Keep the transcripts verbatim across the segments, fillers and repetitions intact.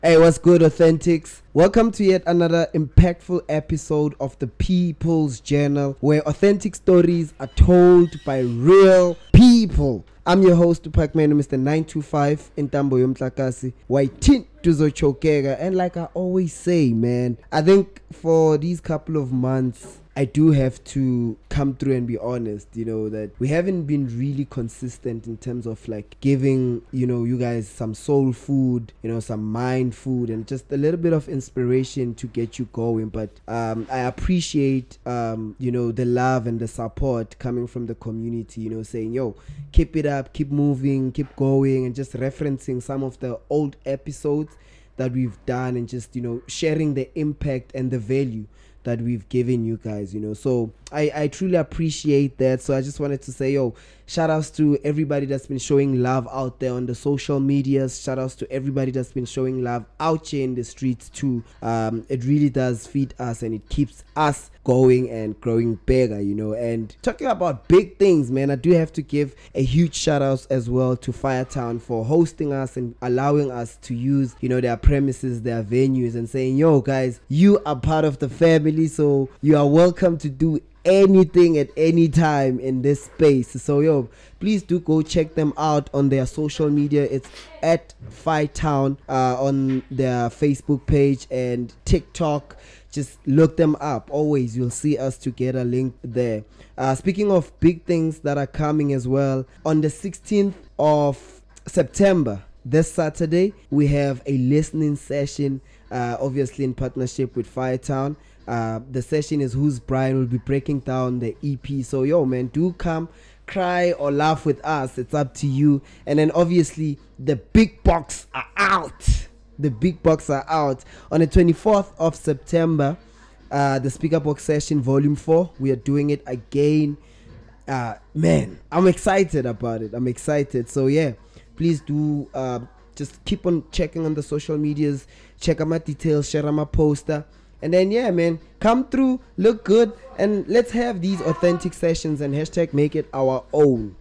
Hey, what's good, Authentics? Welcome to yet another impactful episode of the People's Journal, where authentic stories are told by real people. I'm your host, Tupac Manu, Mister nine two five, Intambo Yomtlakasi, Waitin Tuzochokega, and like I always say, man, I think for these couple of months, I do have to come through and be honest, you know, that we haven't been really consistent in terms of like giving, you know, you guys some soul food, you know, some mind food and just a little bit of inspiration to get you going. But um, I appreciate, um, you know, the love and the support coming from the community, you know, saying, yo, keep it up, keep moving, keep going, and just referencing some of the old episodes that we've done and just, you know, sharing the impact and the value that we've given you guys, you know. So I, I truly appreciate that. So I just wanted to say, yo, shout outs to everybody that's been showing love out there on the social medias. Shout outs to everybody that's been showing love out here in the streets too. Um, it really does feed us and it keeps us going and growing bigger, you know. And talking about big things, man, I do have to give a huge shout out as well to Firetown for hosting us and allowing us to use, you know, their premises, their venues, and saying, yo guys, you are part of the family, so you are welcome to do anything at any time in this space. So yo, please do go check them out on their social media. It's at Firetown uh, on their Facebook page and TikTok. Just look them up. Always you'll see us together linked there. Uh, speaking of big things that are coming as well, on the sixteenth of September, this Saturday, we have a listening session, uh, obviously in partnership with Firetown. Uh, the session is Who's Brian. Will be breaking down the E P. So yo man, do come, cry or laugh with us. It's up to you. And then obviously the big box are out. The big box are out on the twenty-fourth of September. Uh, the Speaker Box Session Volume four. We are doing it again. Uh, man, I'm excited about it. I'm excited. So yeah, please do uh, just keep on checking on the social medias. Check out my details. Share my poster. And then, yeah, man, come through, look good, and let's have these authentic sessions and hashtag make it our own.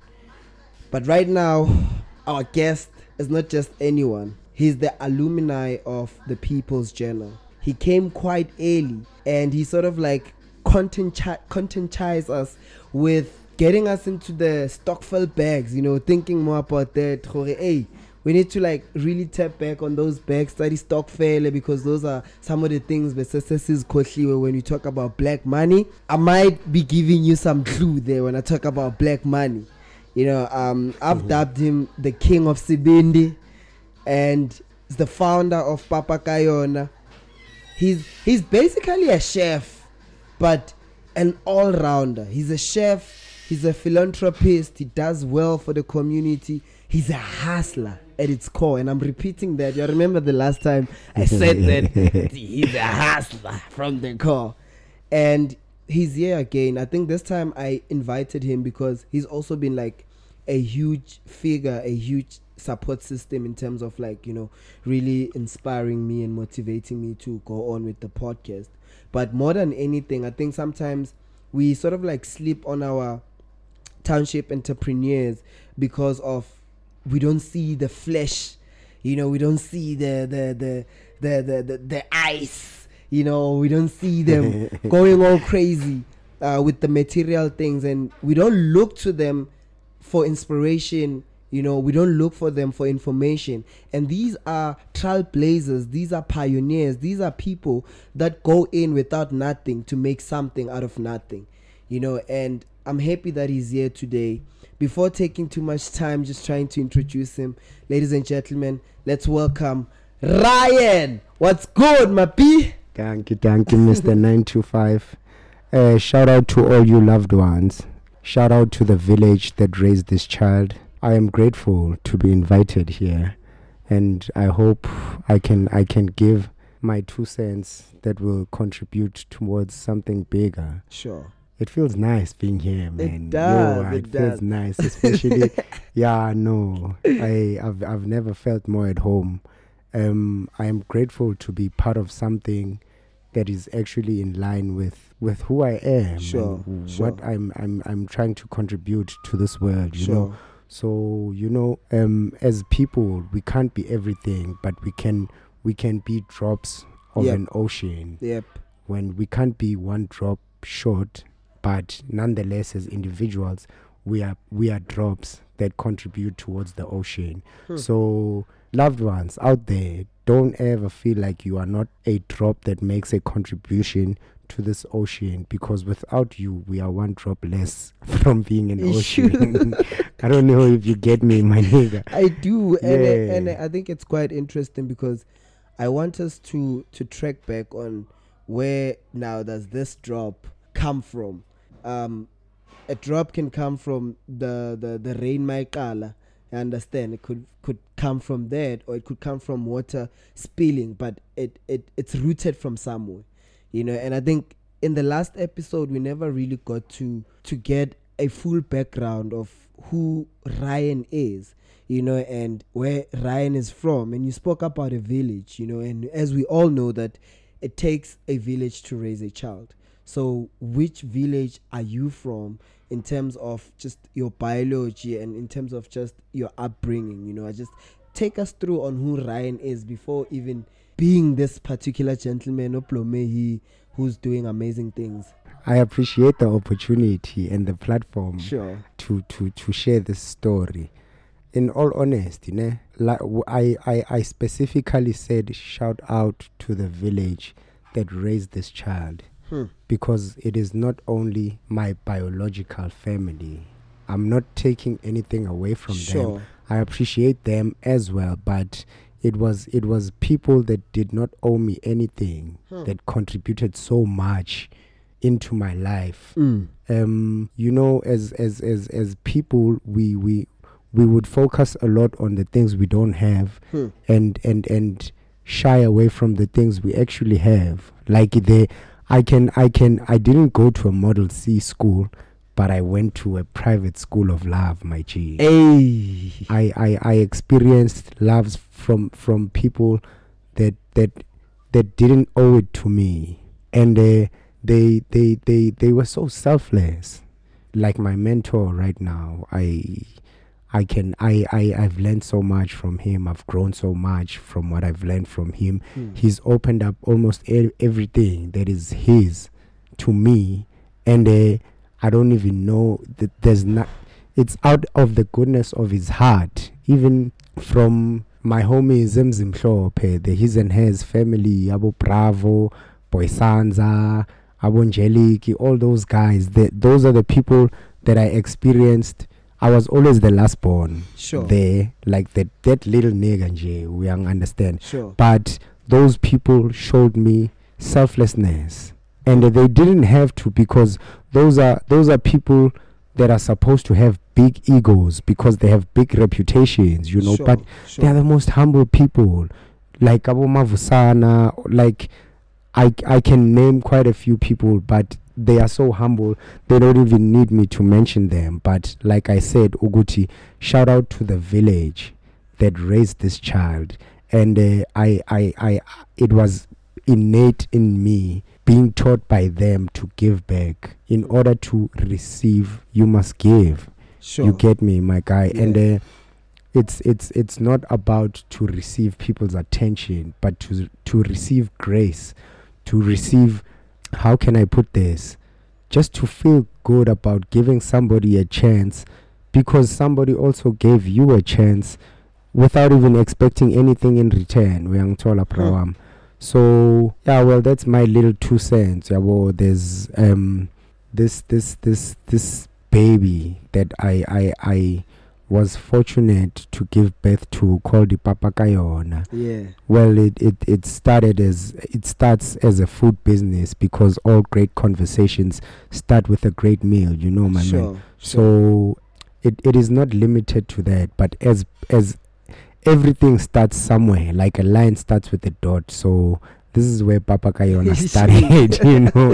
But right now, our guest is not just anyone. He's the alumni of the People's Journal. He came quite early, and he sort of like contentized us with getting us into the Stokvel bags, you know, thinking more about that. Hey, we need to like really tap back on those bags, study Stokvel, because those are some of the things when we talk about black money. I might be giving you some clue there when I talk about black money. You know, um, I've mm-hmm. dubbed him the King of Sibindi, and the founder of Papa Kayona. He's he's basically a chef, but an all-rounder. He's a chef, he's a philanthropist, he does well for the community. He's a hustler at its core, and I'm repeating that. You remember the last time I said that he's a hustler from the core, and he's here again. I think this time I invited him because he's also been like a huge figure, a huge support system in terms of like, you know, really inspiring me and motivating me to go on with the podcast. But more than anything, I think sometimes we sort of like sleep on our township entrepreneurs because of we don't see the flesh, you know, we don't see the the the the the, the, the ice, you know, we don't see them going all crazy uh, with the material things, and we don't look to them for inspiration, you know, we don't look for them for information. And these are trailblazers, these are pioneers, these are people that go in without nothing to make something out of nothing, you know. And I'm happy that he's here today. Before taking too much time just trying to introduce him, ladies and gentlemen, let's welcome Ryan. What's good, my P? Thank you, thank you, Mister nine two five. Uh, shout out to all you loved ones. Shout out to the village that raised this child. I am grateful to be invited here, and I hope I can I can give my two cents that will contribute towards something bigger. Sure. It feels nice being here, man. It does. Yo, it, it does. feels nice, especially. yeah, no, I I've I've never felt more at home. Um, I am grateful to be part of something that is actually in line with, with who I am, sure, and sure. what I'm I'm I'm trying to contribute to this world. You sure. know, so you know, um, as people, we can't be everything, but we can we can be drops of Yep. an ocean Yep. when we can't be one drop short, but nonetheless as individuals we are we are drops that contribute towards the ocean. Hmm. So loved ones out there, don't ever feel like you are not a drop that makes a contribution to this ocean, because without you we are one drop less from being an ocean. I don't know if you get me, my nigga. I do, and Yeah. I, and I think it's quite interesting because I want us to to track back on where now does this drop come from. Um, a drop can come from the the the rain maikala. I understand it could could come from that, or it could come from water spilling, but it it it's rooted from somewhere, you know. And I think in the last episode we never really got to to get a full background of who Ryan is, you know, and where Ryan is from. And you spoke about a village, you know, and as we all know that it takes a village to raise a child. So which village are you from in terms of just your biology and in terms of just your upbringing? You know, I just take us through on who Ryan is before even being this particular gentleman, Oplomehi, who's doing amazing things. I appreciate the opportunity and the platform Sure. to, to, to share this story. In all honesty, ne, like, w- I, I, I specifically said shout out to the village that raised this child, Hmm. because it is not only my biological family. I'm not taking anything away from Sure. them. I appreciate them as well, but it was it was people that did not owe me anything, Hmm. that contributed so much into my life. Mm. Um, you know, as as as as people, we we we would focus a lot on the things we don't have, Hmm. and and and shy away from the things we actually have. Like the I can I can I didn't go to a Model C school, but I went to a private school of love, my G. Hey. I, I, I experienced loves from from people that that that didn't owe it to me, and uh, they they they they were so selfless. Like my mentor right now, I I can I, I I've learned so much from him. I've grown so much from what I've learned from him. Hmm. He's opened up almost e- everything that is his to me, and uh, I don't even know that there's not. It's out of the goodness of his heart. Even from my homie Zimzim Mhlope, the his and hers family, Abo Bravo, Boysanza, Abo Angeliki, all those guys. The, those are the people that I experienced. I was always the last born Sure. there, like that that little nigga nje, we young understand. Sure. But those people showed me selflessness, and they didn't have to, because those are those are people that are supposed to have big egos because they have big reputations, you know. Sure, But sure. they are the most humble people, like Abu Mavusana. Like I I can name quite a few people, but they are so humble, they don't even need me to mention them. But like I said, Uguti, shout out to the village that raised this child. And uh, I, I, I, it was innate in me, being taught by them to give back. In order to receive, you must give. Sure. You get me, my guy. Yeah. And uh, it's it's it's not about to receive people's attention, but to to receive grace, to receive, how can I put this, just to feel good about giving somebody a chance, because somebody also gave you a chance without even expecting anything in return. Uyangithola bro wami. So yeah, well, that's my little two cents. Yeah, well, there's um this this this this baby that I I I was fortunate to give birth to, called Papa Kayona. Yeah. Well, it, it, it started as it starts as a food business, because all great conversations start with a great meal, you know, my Sure. man. So it, it is not limited to that, but as as everything starts somewhere, like a line starts with a dot. So this is where Papa Kayona started, you know.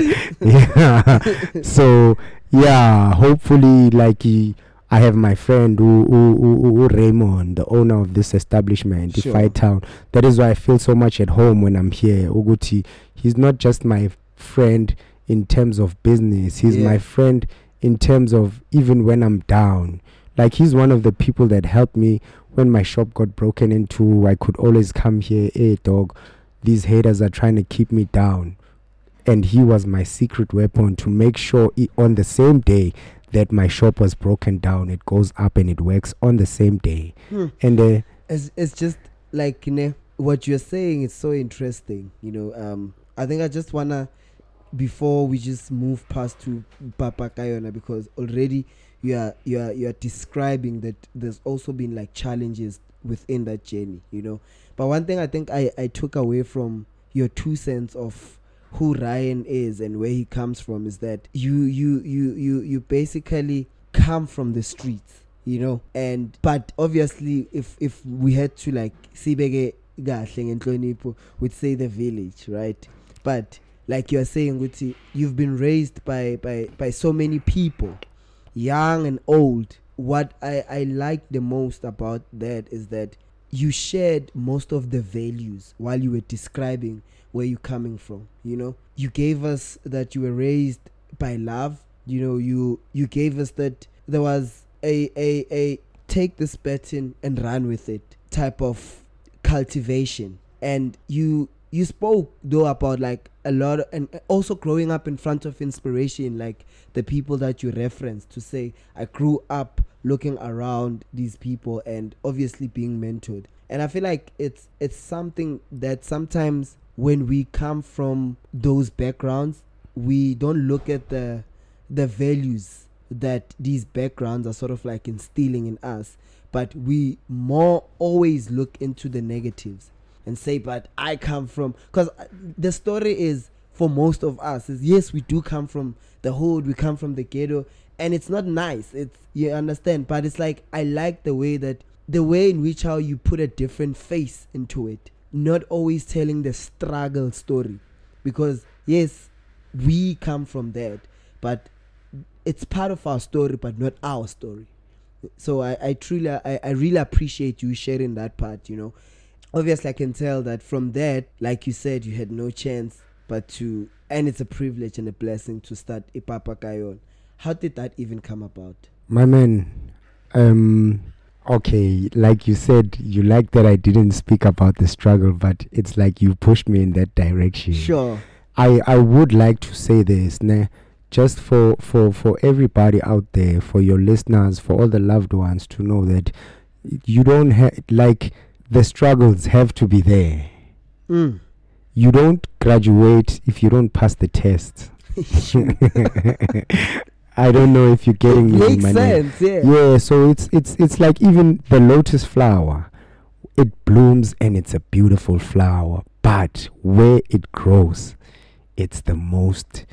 Yeah. So yeah, hopefully, like he, I have my friend who, who, who, who Raymond, the owner of this establishment, Sure. Defy Town. That is why I feel so much at home when I'm here. Uguti, he's not just my friend in terms of business. He's Yeah. my friend in terms of even when I'm down. Like, he's one of the people that helped me when my shop got broken into, I could always come here, hey dog, these haters are trying to keep me down. And he was my secret weapon to make sure it, on the same day that my shop was broken down, it goes up and it works on the same day. Hmm. And uh, it's, it's just like, you know, what you're saying is so interesting. You know, um, I think I just want to, before we just move past to Papa Kayona, because already you are, you are, you are describing that there's also been like challenges within that journey, you know. But one thing I think I, I took away from your two cents of who Ryan is and where he comes from is that you you you you you basically come from the streets, you know. And but obviously if if we had to like sibeke kahle ngenhlonipho, we'd say the village, right? But like you're saying, Guti, you've been raised by by by so many people, young and old. What I I like the most about that is that you shared most of the values while you were describing where you're coming from. You know, you gave us that you were raised by love. You know, you you gave us that there was a a a take this baton and run with it type of cultivation. And you you spoke though about like a lot of, and also growing up in front of inspiration, like the people that you referenced, to say I grew up looking around these people and obviously being mentored. And I feel like it's it's something that sometimes when we come from those backgrounds, we don't look at the the values that these backgrounds are sort of like instilling in us, but we more always look into the negatives and say, but I come from, because the story is, for most of us, is yes, we do come from the hood, we come from the ghetto, and it's not nice, it's, you understand, but it's like, I like the way that, the way in which how you put a different face into it, not always telling the struggle story, because yes, we come from that, but it's part of our story, but not our story. So I, I truly, I, I really appreciate you sharing that part, you know. Obviously, I can tell that from that, like you said, you had no chance but to, and it's a privilege and a blessing to start Ipapa Kayon. How did that even come about? My man, um, okay, like you said, you like that I didn't speak about the struggle, but it's like you pushed me in that direction. Sure. I, I would like to say this, nah, just for, for, for everybody out there, for your listeners, for all the loved ones to know that you don't have, like, the struggles have to be there. Mm. You don't graduate if you don't pass the test. I don't know if you're getting me. Makes sense, yeah. Yeah, so it's it's it's like even the lotus flower, it blooms and it's a beautiful flower, but where it grows, it's the most,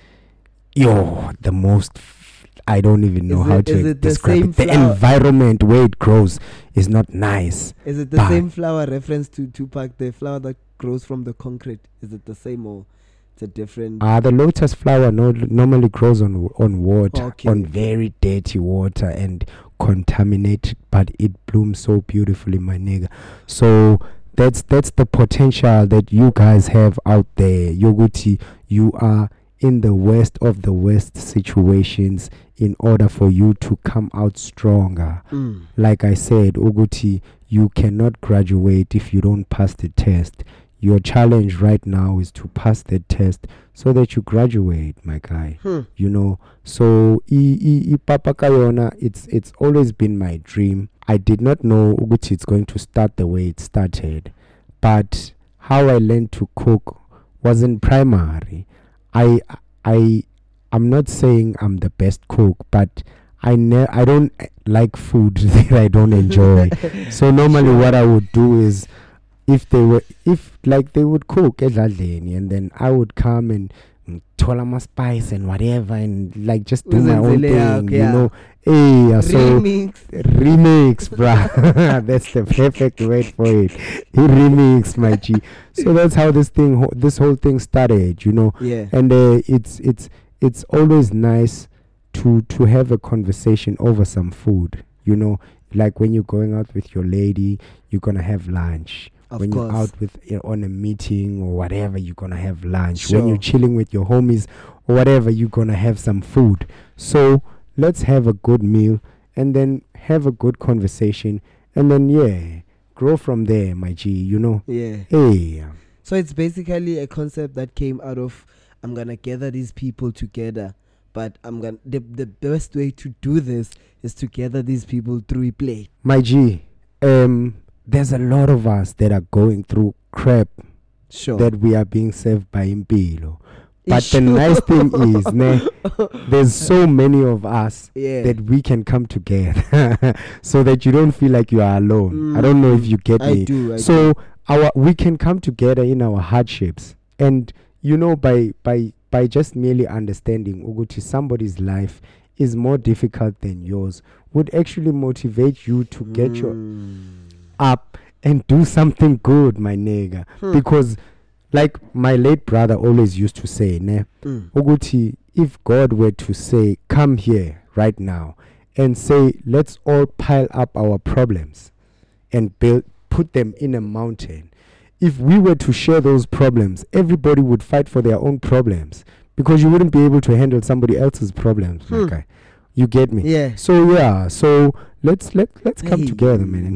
yo, the most. I don't even know is how it, to describe the it. The flower? environment where it grows is not nice. Is it the but same flower reference to Tupac, the flower that grows from the concrete? Is it the same or it's a different? Ah, uh, the lotus flower no, normally grows on on water, okay. on very dirty water and contaminated, but it blooms so beautifully, my nigga. So that's that's the potential that you guys have out there. Yoguti, you are in the worst of the worst situations in order for you to come out stronger. Mm. Like I said, Uguti, you cannot graduate if you don't pass the test. Your challenge right now is to pass the test so that you graduate, my guy. Hmm. You know, so I, I, I Papa Kayona, it's it's always been my dream. I did not know Uguti it's going to start the way it started, but how I learned to cook wasn't primary. I I I'm not saying I'm the best cook, but I ne- I don't like food that I don't enjoy. So normally sure. What I would do is, if they were if like they would cook edladleni, and then I would come and thola my spice and whatever, and like just do my own thing, okay, you know. Hey, yeah, so remix, remix, bruh. That's the perfect word for it. He remix, my G. So that's how this thing, ho- this whole thing started, you know. Yeah. And uh, it's it's it's always nice to to have a conversation over some food, you know. Like when you're going out with your lady, you're gonna have lunch. Of when course. You're out with you know, on a meeting or whatever, you're gonna have lunch. Sure. When you're chilling with your homies or whatever, you're gonna have some food. So let's have a good meal and then have a good conversation and then yeah, grow from there, my G, you know. Yeah. Hey. So it's basically a concept that came out of, I'm gonna gather these people together, but I'm gonna the, the best way to do this is to gather these people through play. My G, um, there's a lot of us that are going through crap Sure. that we are being served by Impilo. But Sure. the nice thing is, ne, there's so many of us Yeah. that we can come together so that you don't feel like you are alone. Mm, I don't know if you get I me. do. I so do. our we can come together in our hardships, and you know, by by by just merely understanding Uguti, somebody's life is more difficult than yours would actually motivate you to get mm. your up and do something good, my nigga. Hmm. Because like my late brother always used to say, ne, Mm. Uguti, if God were to say, come here right now and say, let's all pile up our problems and build, put them in a mountain. If we were to share those problems, everybody would fight for their own problems because you wouldn't be able to handle somebody else's problems, Hmm. my guy. You get me? Yeah. So yeah, so let's let let's come Hey. together, man.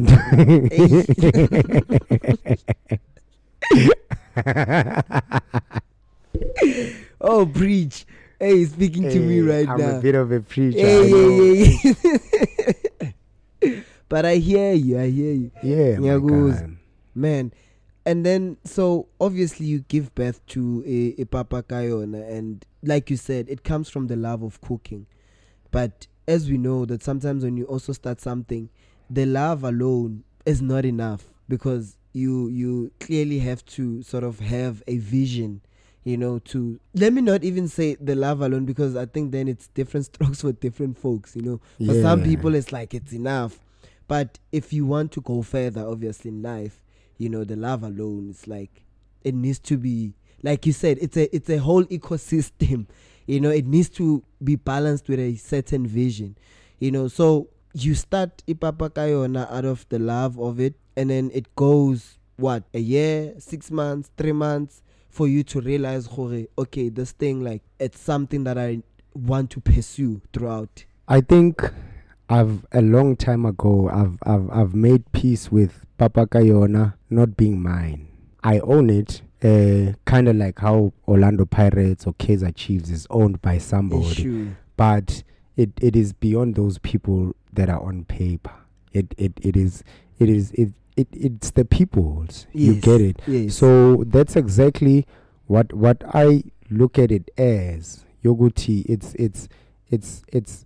Oh, preach. Hey, he's speaking to me right I'm now. a bit of a preacher. Hey, I know. yeah, yeah, But I hear you. I hear you. Yeah, my Nyago's, God. man. And then, so obviously, you give birth to a, a Papa Kayona, and like you said, it comes from the love of cooking. But as we know, that sometimes when you also start something, the love alone is not enough, because you you clearly have to sort of have a vision, you know, to, let me not even say the love alone, because I think then it's different strokes for different folks, you know. For some Yeah. people, it's like it's enough. But if you want to go further, obviously, in life, you know, the love alone, it's like, it needs to be, like you said, it's a it's a whole ecosystem. You know, it needs to be balanced with a certain vision. You know, so you start Ipapa Kayona out of the love of it, and then it goes, what, a year, six months, three months, for you to realize, Hore, okay, this thing, like, it's something that I want to pursue throughout. I think I've a long time ago I've I've I've made peace with Papa Kayona not being mine. I own it, uh, kind of like how Orlando Pirates or Kaizer Chiefs is owned by somebody, Issue. but it, it is beyond those people that are on paper. It it, it is it is it, it it's the people's. You Yes, get it. yes. So that's exactly what what I look at it as. Yoguti, it's it's it's it's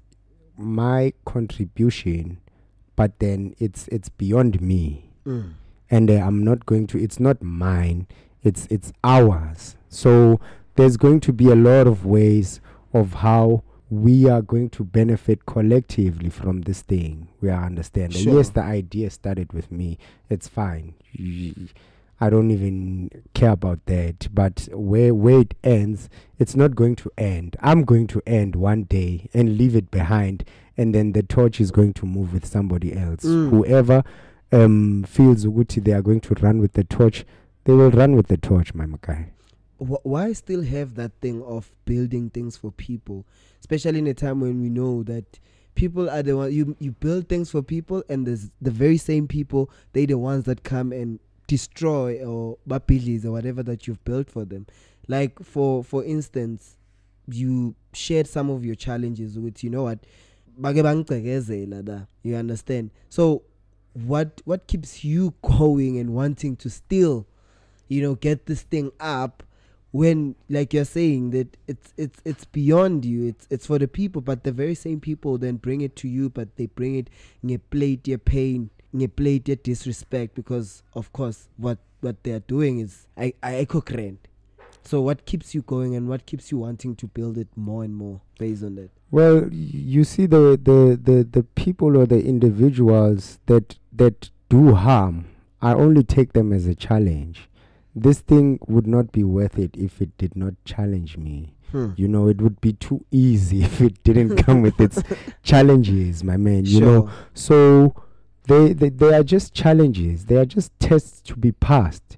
my contribution, but then it's it's beyond me. Mm. And uh, I'm not going to, it's not mine, it's it's ours. So there's going to be a lot of ways of how we are going to benefit collectively from this thing. We are understanding. Sure. Yes, the idea started with me. It's fine. Y- I don't even care about that. But where where it ends, it's not going to end. I'm going to end one day and leave it behind, and then the torch is going to move with somebody else. Mm. Whoever um, feels Uguti they are going to run with the torch, they will run with the torch, my guy. Wh- Why still have that thing of building things for people, especially in a time when we know that people are the one, you you build things for people, and there's the very same people, they the ones that come and destroy or bapilies or whatever that you've built for them. Like for for instance, you shared some of your challenges with, you know what, bage bangicegezela da. You understand? So what what keeps you going and wanting to still, you know, get this thing up, when, like you're saying, that it's it's it's beyond you, it's it's for the people, but the very same people then bring it to you, but they bring it in a plate your pain, in a plate your disrespect, because of course what what they're doing is I I echo grand. So what keeps you going, and what keeps you wanting to build it more and more based on that? Well, y- you see the, the, the, the people or the individuals that that do harm, I only take them as a challenge. This thing would not be worth it if it did not challenge me. Hmm. You know, it would be too easy if it didn't come with its challenges, my man. You know, Sure. so they, they they are just challenges. They are just tests to be passed.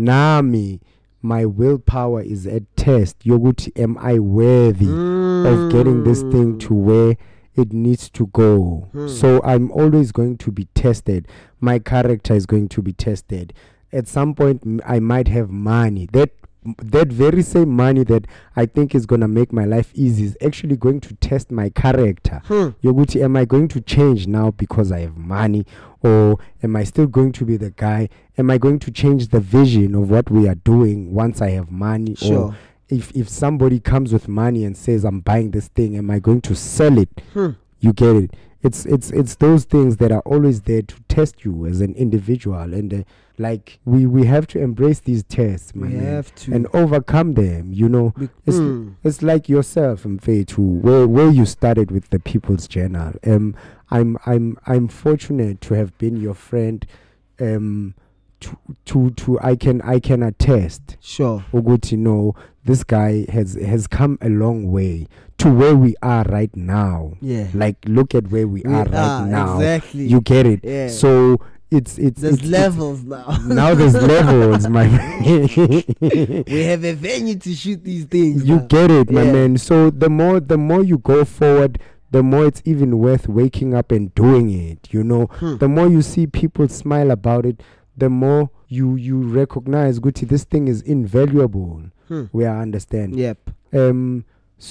Nami, my willpower is a test. Yoguti, am I worthy of getting this thing to where it needs to go. Hmm. So I'm always going to be tested. My character is going to be tested. At some point, m- I might have money. That that very same money that I think is going to make my life easy is actually going to test my character. Hmm. Yoguti, am I going to change now because I have money? Or am I still going to be the guy? Am I going to change the vision of what we are doing once I have money? Sure. Or if, if somebody comes with money and says, I'm buying this thing, am I going to sell it? Hmm. You get it? It's it's it's those things that are always there to test you as an individual. And uh, like, we, we have to embrace these tests, my We man, have to. and overcome them, you know. Be- It's, Hmm. it's like yourself, Mfe, to where where you started with the People's Journal. Um, I'm I'm I'm fortunate to have been your friend. Um, to to to I can I can attest. Sure. Uguti, no, this guy has has come a long way to where we are right now. Yeah. Like, look at where we, We are right are, now. exactly. You get it? Yeah. So it's it's There's it's, levels now. It's, now there's levels, my man. We have a venue to shoot these things. You now. get it, my Yeah. man. So the more the more you go forward, the more it's even worth waking up and doing it. You know, Hmm. the more you see people smile about it, the more you you recognize, Guti, this thing is invaluable. Hmm. We are understand. Yep. Um.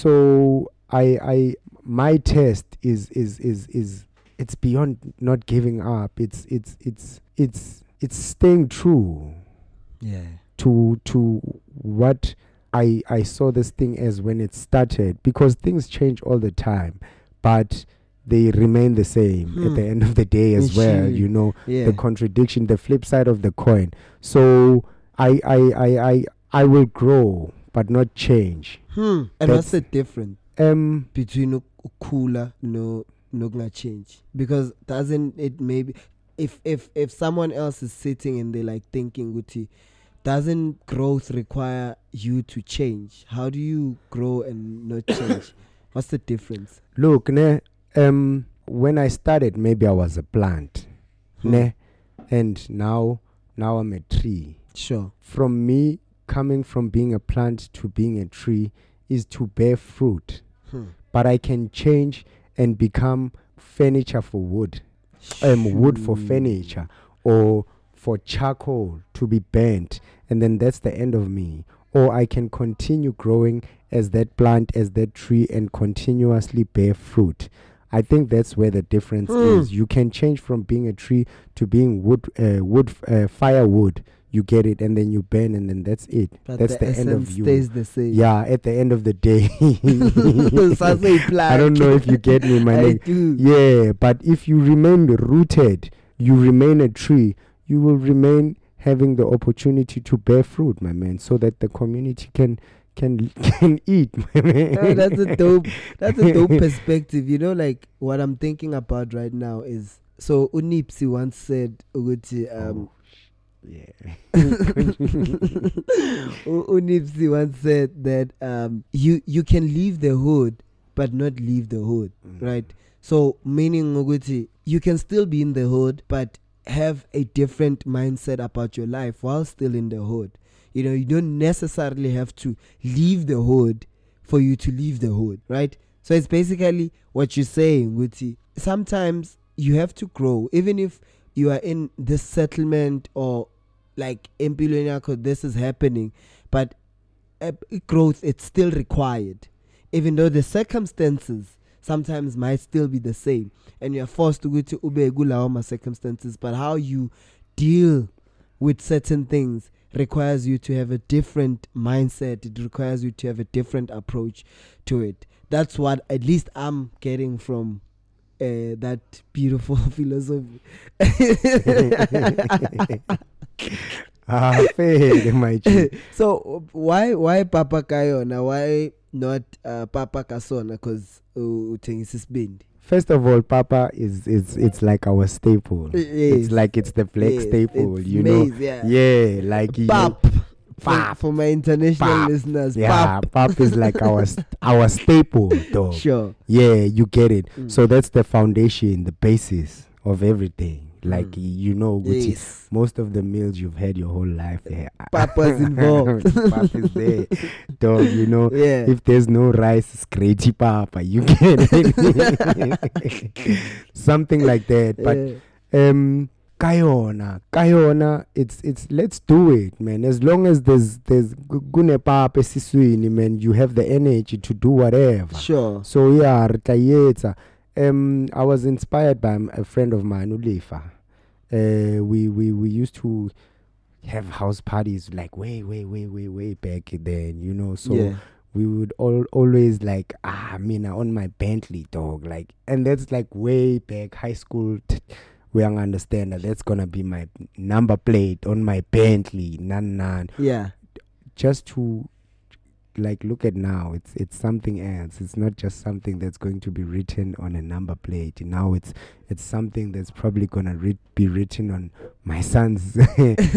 So I I my test is is is is it's beyond not giving up. It's it's it's it's it's staying true Yeah. to to what I I saw this thing as when it started, because things change all the time, but they remain the same Hmm. at the end of the day as well. Sure. You know, Yeah. the contradiction, the flip side of the coin. So I I I I, I will grow but not change. Hmm. And That's- what's the difference Um between u- ukula no no gonna change? Because doesn't it maybe if if if someone else is sitting and they're like thinking, Guti, doesn't growth require you to change? How do you grow and not change? What's the difference? look, ne, um when I started, maybe I was a plant. Hmm. Ne, and now now I'm a tree. Sure. From me coming from being a plant to being a tree is to bear fruit. Hmm. But I can change and become furniture for wood, um, wood for Shoo. furniture, or for charcoal to be burnt, and then that's the end of me. Or I can continue growing as that plant, as that tree, and continuously bear fruit. I think that's where the difference Hmm. is. You can change from being a tree to being wood, uh, wood, uh, firewood. You get it, and then you burn, and then that's it. But That's the, the end of essence you. stays the same. Yeah, at the end of the day. So I say I don't know if you get me, my I nigga. do. Yeah, but if you remain rooted, you remain a tree, you will remain having the opportunity to bear fruit, my man, so that the community can can can eat, my man. Oh, that's a dope. That's a dope perspective. You know, like what I'm thinking about right now is so Unipsi once said, Uguti, um, Yeah. U- Unipsi once said that um, you you can leave the hood but not leave the hood, Mm. right? So meaning Uguti, you can still be in the hood but have a different mindset about your life while still in the hood. You know, you don't necessarily have to leave the hood for you to leave the hood, right? So it's basically what you're saying, Guti. Sometimes you have to grow, even if you are in this settlement or like empilweni yakho, this is happening, but uh, growth, it's still required, even though the circumstances sometimes might still be the same, and you're forced to go to ube gulawama circumstances. But how you deal with certain things requires you to have a different mindset. It requires you to have a different approach to it. That's what at least I'm getting from uh, that beautiful philosophy. Ah, fair, my G. So why why Papa Kayona? Why not uh, Papa Kasona? Because uthengisa isibindi. First of all, Papa is is it's like our staple. Yes. It's like it's the black Yes, staple, it's you maize, know. yeah. Yeah, like you- Pap. For, Pap. for my international Pap. listeners. Yeah, Pap. pap is like our st- our staple, dog. Sure. Yeah, you get it. Mm. So that's the foundation, the basis of everything. Like Mm. you know, ukuthi Yes. most of the meals you've had your whole life, yeah. Papa's involved. Papa's there, dog. You know, Yeah. if there's no rice, it's gravy, papa. You get it, something like that. But Yeah. um, kayona, kayona, it's it's let's do it, man. As long as there's there's gune papa esiswini, man, you have the energy to do whatever. Sure. So yeah, retayeta. Um, I was inspired by a friend of mine, Ulifa. Uh, we we we used to have house parties like way way way way way back then, you know. So Yeah. we would all always like ah, I mean, on my Bentley, dog, like, and that's like way back high school. T- we don't understand that that's gonna be my number plate on my Bentley, nan nan. Yeah. Just to like look at now, it's it's something else. It's not just something that's going to be written on a number plate. Now it's it's something that's probably gonna re- be written on my son's uh,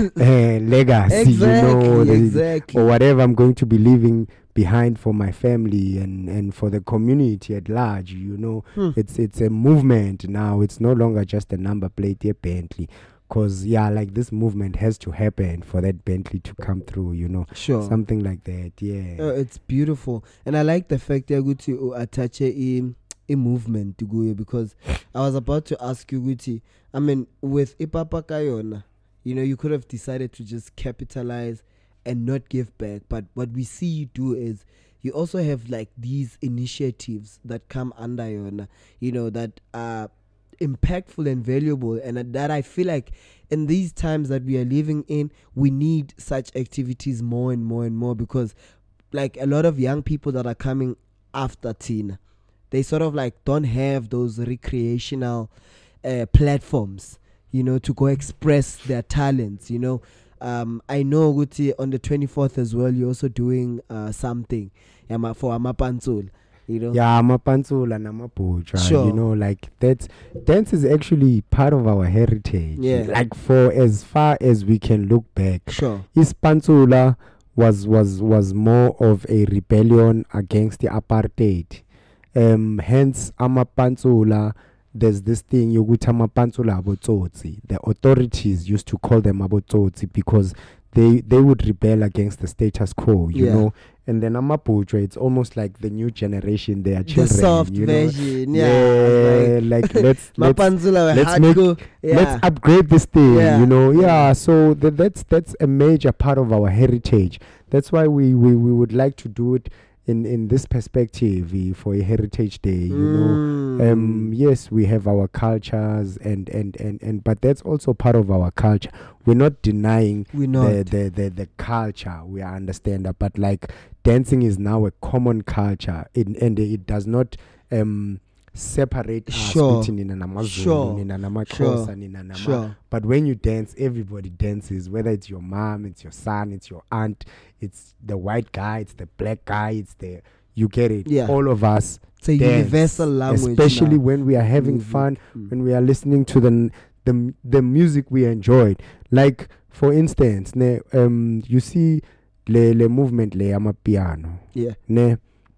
legacy, Exactly. you know, the- exactly. or whatever I'm going to be leaving behind for my family and, and for the community at large. You know, Hmm. it's it's a movement now. It's no longer just a number plate here, Bentley. Cause yeah, like this movement has to happen for that Bentley to come through. You know. Sure. Something like that, yeah. Uh, it's beautiful, and I like the fact that Guti uh, attach a a movement to go, because I was about to ask you, Guti. I mean, with Ipapa Kayona, you know, you could have decided to just capitalize and not give back, but what we see you do is you also have like these initiatives that come under Yona, you know, that are impactful and valuable, and that I feel like in these times that we are living in, we need such activities more and more and more, because like a lot of young people that are coming after teen, they sort of like don't have those recreational uh, platforms, you know, to go express their talents, you know. um I know Guti, on the twenty-fourth as well, you're also doing uh something yama for Amapanzul, you know. Yeah, amapantsula namapucha. Sure. You know, like that's dance is actually part of our heritage. Yeah. Like for as far as we can look back, Sure. Ispantsula was was was more of a rebellion against the apartheid. Um, hence amapantsula. There's this thing yokuthi amapantsula abotsotsi. The authorities used to call them abotsotsi because they they would rebel against the status quo, you Yeah. know. And then amaputra, it's almost like the new generation. They are The children, soft you know? version, yeah. Yeah, like, let's let's Mapanzula were let's make- hardcore, yeah. let's upgrade this thing, Yeah. you know. Yeah, Yeah. so th- that's that's a major part of our heritage. That's why we we, we would like to do it in in this perspective eh, for a heritage day, you know. Mm. Um yes, we have our cultures and and and and but that's also part of our culture. We're not denying we not. the, the the the culture, we understand that, but like dancing is now a common culture, it, and it does not um separate us Sure. between nina namazulu, Sure. nina Sure. namaXhosa, nina nama- Sure. but when you dance, everybody dances, whether it's your mom, it's your son, it's your aunt, it's the white guy, it's the black guy, it's the, you get it. Yeah. All of us It's a dance, universal language. especially now. when we are having Music. fun, Mm. when we are listening to the the the music we enjoyed. Like for instance, ne, um, you see le le movement le ama piano, Yeah. ne.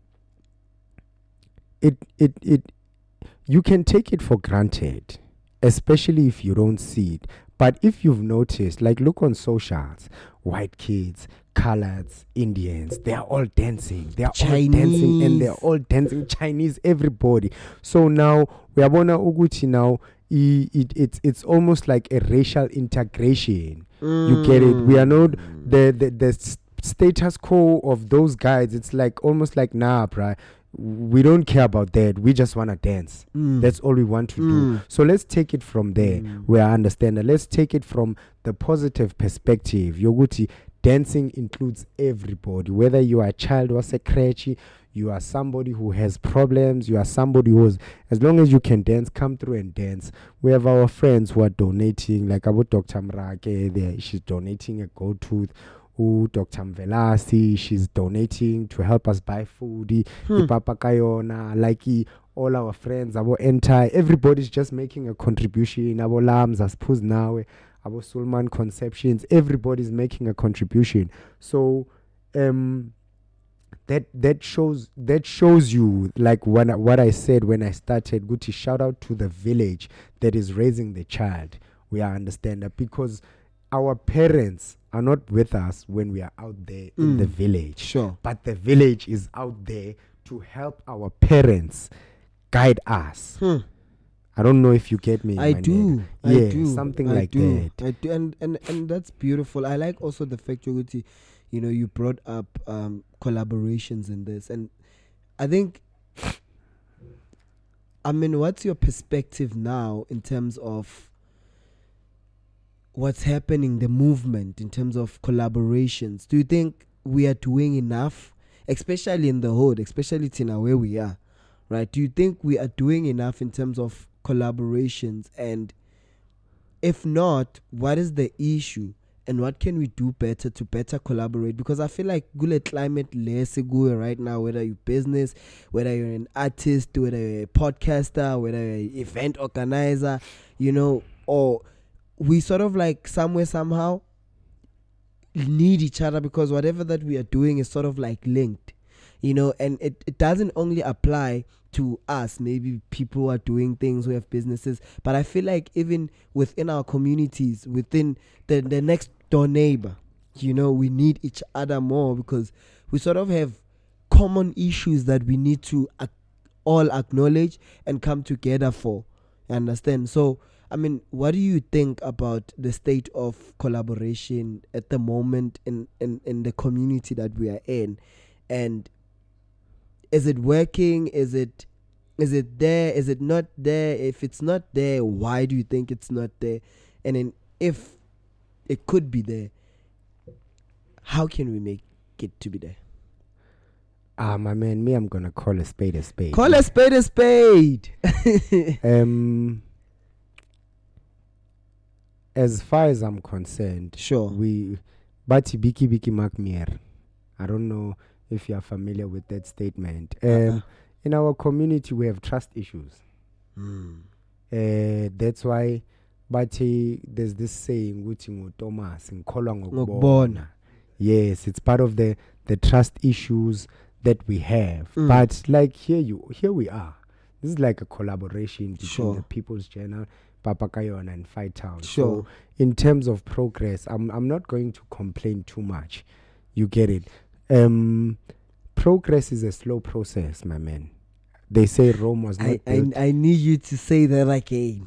It it it, you can take it for granted, especially if you don't see it. But if you've noticed, like look on socials, white kids, coloreds, Indians, they are all dancing. They are all dancing and they're Chinese. all dancing. Chinese, everybody. So now we are bona uguchi now. i- It, it's it's almost like a racial integration. You get it? We are not Mm. the the, the s- status quo of those guys. It's like almost like nah, bruh. We don't care about that. We just wanna dance. Mm. That's all we want to do. Mm. So let's take it from there Mm. where I understand that. Let's take it from the positive perspective. Yoguti, dancing includes everybody, whether you are a child or a crutchy, you are somebody who has problems, you are somebody who's, as long as you can dance, come through and dance. We have our friends who are donating, like about Doctor Mrake, there, she's donating a gold tooth. Who Doctor Mvelasi, she's donating to help us buy food. Hmm. Ipapa Kayona, like i- all our friends, our entire, everybody's just making a contribution. Our Lams, as Puz now, our Sulman Conceptions, everybody's making a contribution. So, um, that that shows that shows you like when I, what I said when I started. Guti, shout out to the village that is raising the child. We understand that because our parents are not with us when we are out there mm. in the village. Sure. But the village is out there to help our parents guide us. Hmm. I don't know if you get me. I do. I yeah, do. Something I like do. that. I do. And, and, and that's beautiful. I like also the fact, you know, you brought up um, collaborations in this. And I think, I mean, what's your perspective now in terms of what's happening, the movement, in terms of collaborations? Do you think we are doing enough, especially in the hood, especially Tina, where we are, right? Do you think we are doing enough in terms of collaborations? And if not, what is the issue? And what can we do better to better collaborate? Because I feel like gule climate less go right now, whether you're business, whether you're an artist, whether you're a podcaster, whether you're an event organizer, you know, or we sort of like somewhere, somehow need each other, because whatever that we are doing is sort of like linked, you know, and it, it doesn't only apply to us, maybe people who are doing things, who have businesses, but I feel like even within our communities, within the, the next door neighbor, you know, we need each other more, because we sort of have common issues that we need to ac- all acknowledge and come together for. You understand? So, I mean, what do you think about the state of collaboration at the moment in, in, in the community that we are in? And is it working? Is it is it there? Is it not there? If it's not there, why do you think it's not there? And then if it could be there, how can we make it to be there? Ah, my man, me, I'm gonna call a spade a spade. Call a spade a spade. um, as far as I'm concerned, sure, we, Bati Biki Biki Makmier. I don't know if you are familiar with that statement. Um, uh-uh. In our community, we have trust issues. Mm. Uh, that's why, but uh, there's this saying, Thomas, yes, it's part of the, the trust issues that we have. Mm. But like here you, here we are. This is like a collaboration between sure. the People's Journal, Papakayon, and Fight Town. Sure. So in terms of progress, I'm I'm not going to complain too much. You get it. Um, progress is a slow process, my man. They say Rome was not I, built. I, I need you to say that again.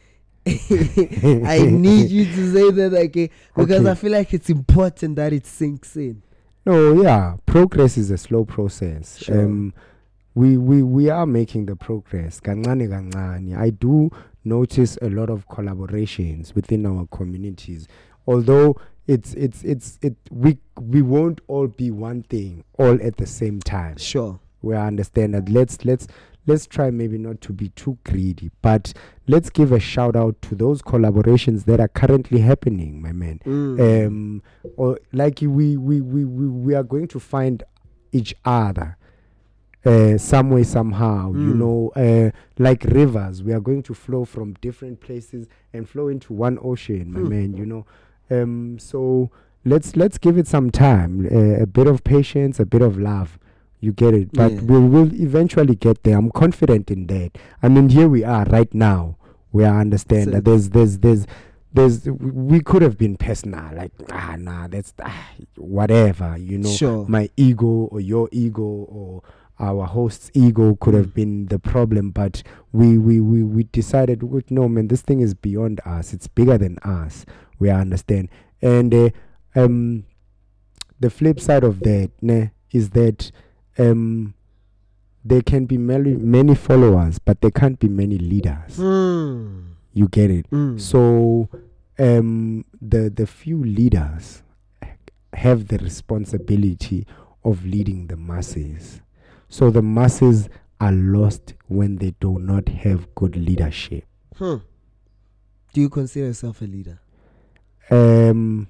I need you to say that again, because okay. I feel like it's important that it sinks in. No, yeah, progress is a slow process. Sure. Um, we, we, we are making the progress. Kancane kancane. I do notice a lot of collaborations within our communities, although it's it's it's it we we won't all be one thing all at the same time. Sure, we understand that. Let's let's let's try maybe not to be too greedy, but let's give a shout out to those collaborations that are currently happening, my man. Mm. Um, or like we we we we we are going to find each other. Uh, some way, somehow, mm. you know, uh, like rivers, we are going to flow from different places and flow into one ocean, my mm. man, you know. Um, so let's let's give it some time, uh, a bit of patience, a bit of love. You get it, but yeah. we will eventually get there. I'm confident in that. I mean, here we are right now. We understand so that there's there's there's there's we could have been personal, like ah nah, that's ah, whatever, you know. Sure. My ego or your ego or our host's ego could mm. have been the problem, but we we we we decided, no man, this thing is beyond us. It's bigger than us. We understand. And uh, um, the flip side of that ne, is that um, there can be many, many followers, but there can't be many leaders. Mm. You get it? Mm. So um, the, the few leaders have the responsibility of leading the masses. So the masses are lost when they do not have good leadership. Hmm. Do you consider yourself a leader? Um.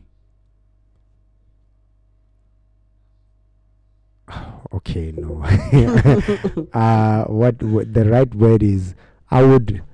Okay, no. uh, what, what the right word is? I would.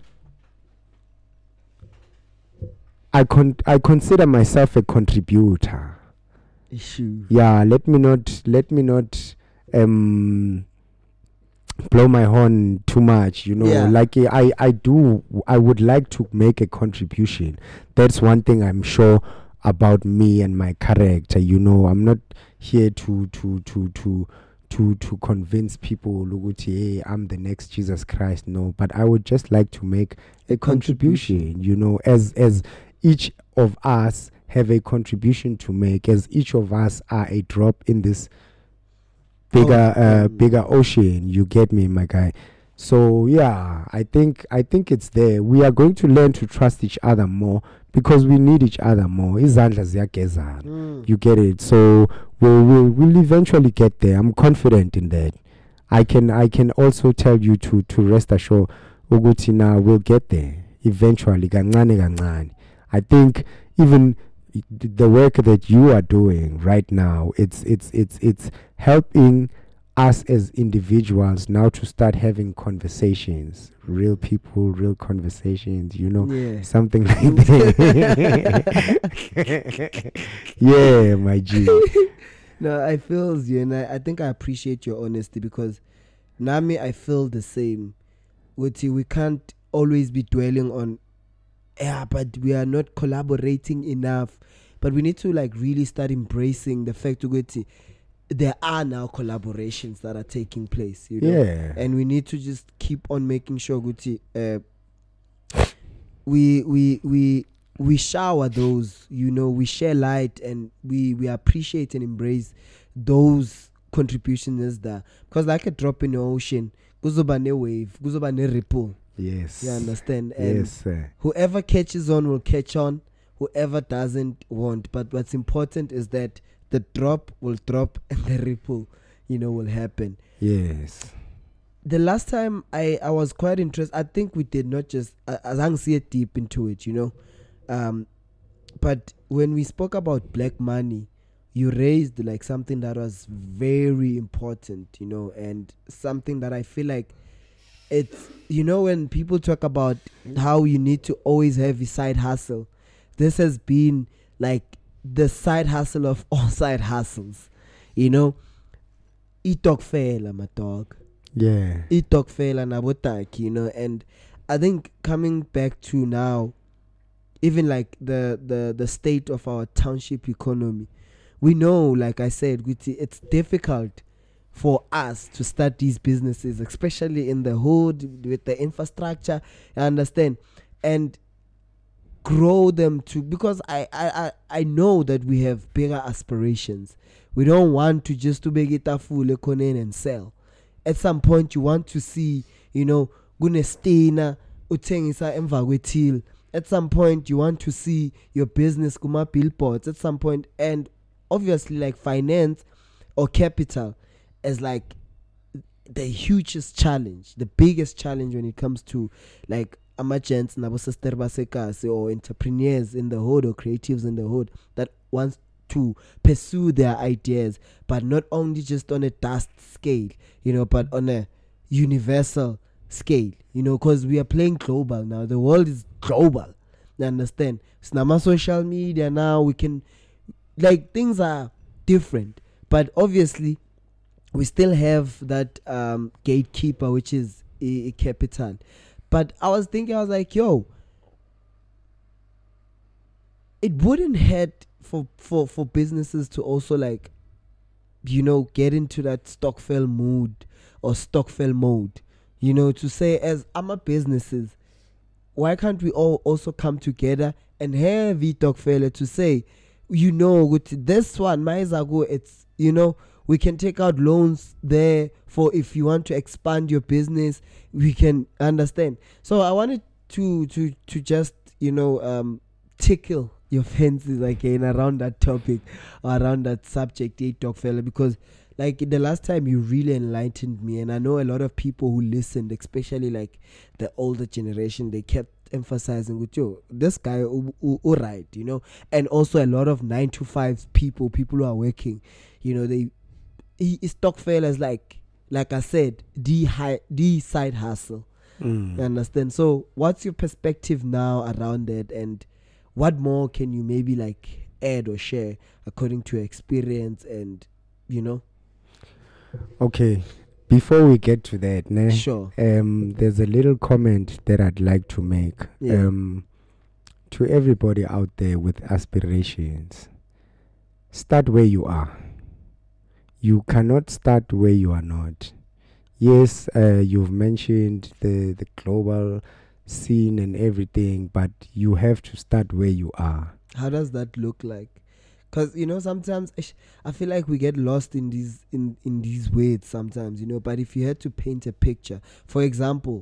I con I consider myself a contributor. Issue. Yeah. Let me not. Let me not. Um. blow my horn too much, you know. Yeah. Like I, I do, I would like to make a contribution. That's one thing I'm sure about me and my character. You know, I'm not here to to to to to to convince people, Luguti, hey, I'm the next Jesus Christ. No, but I would just like to make a, a contribution, contribution. You know, as as each of us have a contribution to make, as each of us are a drop in this bigger oh, uh, um, bigger ocean. You get me, my guy? So yeah, I think I think it's there. We are going to learn to trust each other more because we need each other more. Mm. You get it? So we'll, we'll we'll eventually get there. I'm confident in that. I can I can also tell you to to rest assured, Ugutina, we'll get there eventually. Gancane gancane. I think even the work that you are doing right now, it's it's it's it's helping us as individuals now to start having conversations, real people, real conversations, you know, yeah. something like that. Yeah, my G. No, I feel you, and I, I think I appreciate your honesty because Nami, I feel the same. With you, we can't always be dwelling on, yeah, but we are not collaborating enough. But we need to like really start embracing the fact that there are now collaborations that are taking place, you know, yeah. and we need to just keep on making sure Guti, uh, we we we we shower those, you know, we share light and we we appreciate and embrace those contributions there, because like a drop in the ocean, kuzoba ne wave, kuzoba ne ripple. Yes, you understand? And yes, sir. Whoever catches on will catch on. Whoever doesn't won't. But what's important is that the drop will drop and the ripple, you know, will happen. Yes. The last time I, I was quite interested, I think we did not just, I, I didn't see it deep into it, you know. Um, but when we spoke about black money, you raised like something that was very important, you know, and something that I feel like it's, you know, when people talk about how you need to always have a side hustle, this has been like the side hustle of all side hustles, you know. Itokfela, my dog. Yeah. Itokfela nabotaki, you know. And I think coming back to now, even like the, the, the state of our township economy, we know, like I said, it's difficult for us to start these businesses, especially in the hood with the infrastructure, I understand, and grow them to, because I, I, I, I know that we have bigger aspirations. We don't want to just to make it a full economy and sell. At some point you want to see, you know, gunestina uthengisa emva kwethil. At some point you want to see your business kuma billboards at some point, and obviously like finance or capital is like the hugest challenge, the biggest challenge when it comes to like amagents nabo sister basekase or entrepreneurs in the hood or creatives in the hood that wants to pursue their ideas, but not only just on a dust scale, you know, but on a universal scale, you know, because we are playing global now. The world is global. You understand? It's now my social media now. We can, like, things are different, but obviously we still have that um, gatekeeper, which is a, a capital. But I was thinking, I was like, yo, it wouldn't hurt for, for, for businesses to also, like, you know, get into that Stokvel mood or Stokvel mode, you know, to say, as I'm a businesses, why can't we all also come together and have a Stokvel to say, you know, with this one, Maizago, it's, you know, we can take out loans there for if you want to expand your business, we can understand. So I wanted to to to just, you know, um, tickle your fancies again around that topic, around that subject, eh, dog fella, because like the last time you really enlightened me, and I know a lot of people who listened, especially like the older generation, they kept emphasizing with you, this guy, all right, you know, and also a lot of nine to five people, people who are working, you know, they, he Stokvel is like, like I said, the high, the side hustle. Mm. You understand? So what's your perspective now around that, and what more can you maybe like add or share according to your experience and, you know? Okay. before we get to that, ne, Sure. um, there's a little comment that I'd like to make. Yeah. Um, to everybody out there with aspirations, start where you are. You cannot start where you are not. Yes, uh, you've mentioned the, the global scene and everything, but you have to start where you are. How does that look like? Because, you know, sometimes ish, I feel like we get lost in these in, in these words sometimes, you know. But if you had to paint a picture, for example,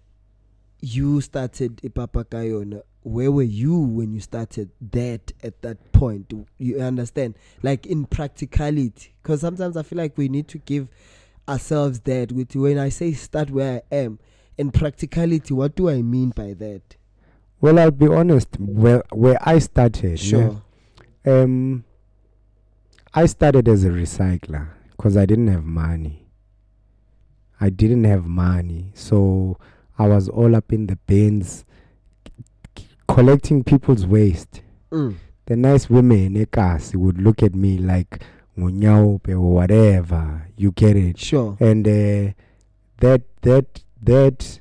you started Ipapakayona. Where were you when you started that at that point? You understand? Like in practicality. Because sometimes I feel like we need to give ourselves that. With when I say start where I am, in practicality, what do I mean by that? Well, I'll be honest. Well, where I started, Sure. yeah, um, I started as a recycler because I didn't have money. I didn't have money, so I was all up in the bins, c- collecting people's waste. Mm. The nice women, Ekasi, would look at me like Ngunyaupe or whatever. You get it? Sure. And uh, that that that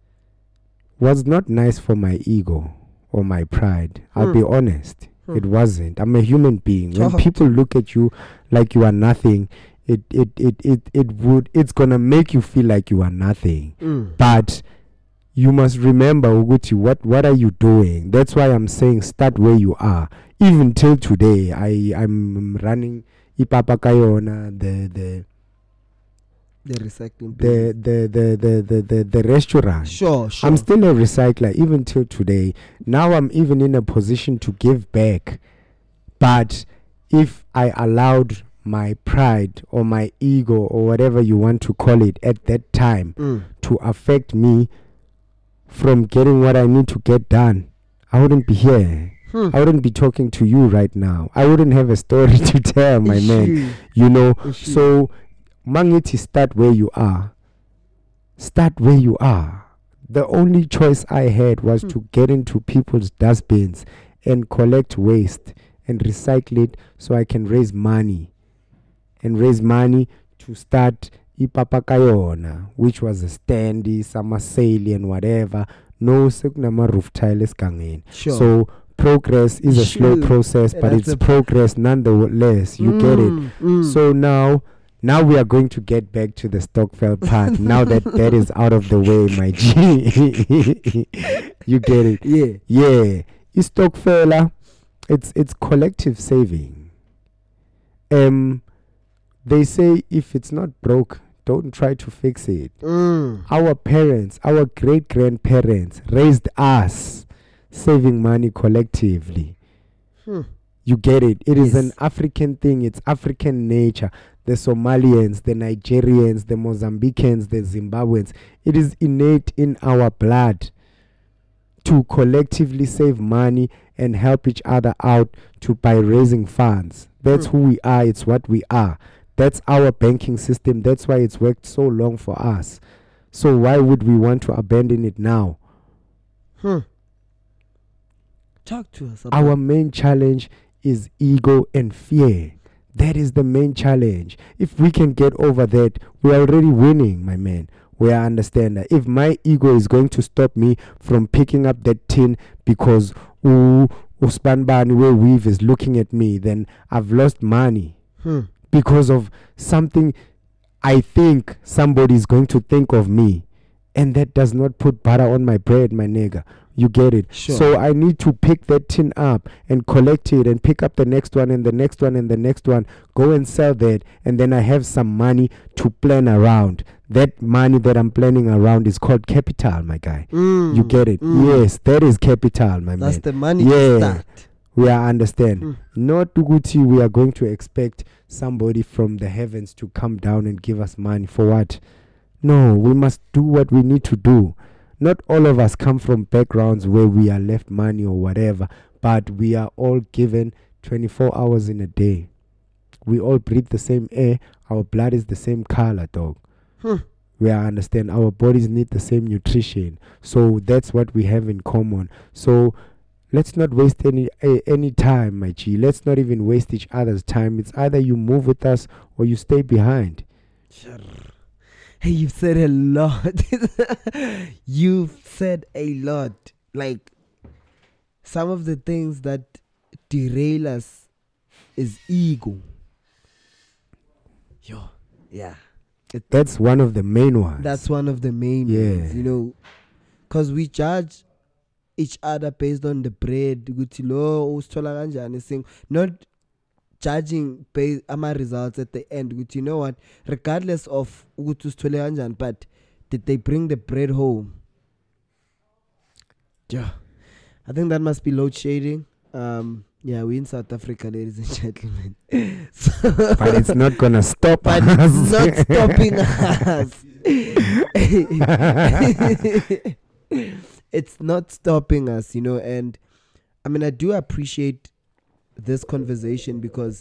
was not nice for my ego or my pride. I'll Hmm. be honest. Hmm. It wasn't. I'm a human being. When Talk. people look at you like you are nothing, it it it it, it would it's gonna make you feel like you are nothing. Mm. But you must remember, Uguti, what what are you doing? That's why I'm saying start where you are. Even till today, I I'm running Ipapakayona, the the The recycling. the the the the the, the, the restaurant. Sure, sure. I'm still a recycler even till today. Now I'm even in a position to give back. But if I allowed my pride or my ego or whatever you want to call it at that time Mm. to affect me from getting what I need to get done, I wouldn't be here. Hmm. I wouldn't be talking to you right now. I wouldn't have a story to tell, my man. Issue. You know, Issue. so Mangiti, start where you are. Start where you are. The only choice I had was Hmm. to get into people's dustbins and collect waste and recycle it so I can raise money. And raise money to start Ipapakayona, which was a standy, summer sale and whatever. No sekunama roof tile is gangin. Sure. So progress is a slow Sure. process, but That's it's a- progress nonetheless. You get it. Mm, mm. So now, now we are going to get back to the Stockfell part. Now that that is out of the way, my G. You get it? yeah. Yeah. It's Stockfella. It's it's collective saving. Um, they say if it's not broke, don't try to fix it. Mm. Our parents, our great grandparents raised us saving money collectively. Hmm. You get it. It is Yes. an African thing. It's African nature. The Somalians, the Nigerians, the Mozambicans, the Zimbabweans. It is innate in our blood to collectively save money and help each other out to by raising funds. That's Hmm. who we are. It's what we are. That's our banking system. That's why it's worked so long for us. So why would we want to abandon it now? Hmm. Talk to us about Our main challenge is ego and fear. That is the main challenge. If we can get over that, we're already winning, my man. We are understand that. If my ego is going to stop me from picking up that tin because ooh, Uspanbani where weave is looking at me, then I've lost money Hmm. because of something I think somebody is going to think of me. And that does not put butter on my bread, my nigga. You get it? Sure. So I need to pick that tin up and collect it and pick up the next one and the next one and the next one. Go and sell that. And then I have some money to plan around. That money that I'm planning around is called capital, my guy. Mm. You get it? Mm. Yes, that is capital, my That's man. the money Yeah. to start. We are understand. Mm. Not Tuguti, we are going to expect somebody from the heavens to come down and give us money. For what? No, we must do what we need to do. Not all of us come from backgrounds where we are left money or whatever, but we are all given twenty-four hours in a day. We all breathe the same air. Our blood is the same color, dog. Hmm. We are understand. Our bodies need the same nutrition. So that's what we have in common. So let's not waste any uh, any time, my G. Let's not even waste each other's time. It's either you move with us or you stay behind. Sure. Hey, you've said a lot. You've said a lot. Like, some of the things that derail us is ego. Yo, yeah. It, That's one of the main ones. that's one of the main Yeah. ones, you know, because we judge each other based on the bread. Ukuthi lo usithola kanjani sing, not judging based ama results at the end. Ukuthi, you know what, regardless of ukuthi usithole kanjani, but did they bring the bread home? Yeah, I think that must be load shading. Um, yeah, we in South Africa, ladies and gentlemen. So, But it's not gonna stop but us. it's not stopping us. It's not stopping us, you know. And I mean, I do appreciate this conversation because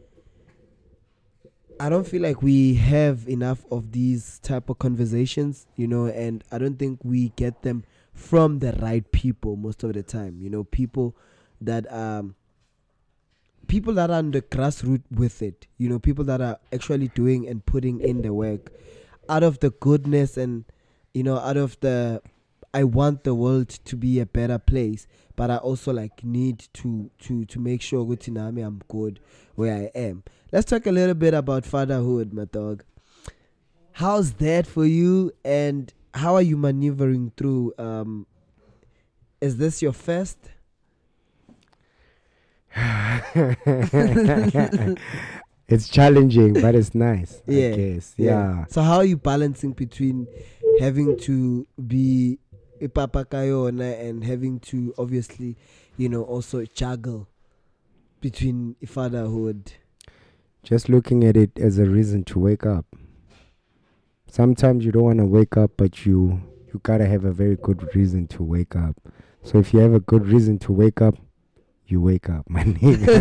I don't feel like we have enough of these type of conversations, you know, and I don't think we get them from the right people most of the time, you know, people that um people that are on the grassroots with it, you know, people that are actually doing and putting in the work out of the goodness and, you know, out of the I want the world to be a better place, but I also like need to to to make sure ukuthi nami I'm good where I am. Let's talk a little bit about fatherhood, my dog. How's that for you, and how are you maneuvering through? Um, is this your first? It's challenging, but it's nice. Yeah, I guess. Yeah. So how are you balancing between having to be a papa kayona and having to obviously, you know, also juggle between fatherhood? Just looking at it as a reason to wake up. Sometimes you don't want to wake up, but you you gotta have a very good reason to wake up. So if you have a good reason to wake up, you wake up, my nigga.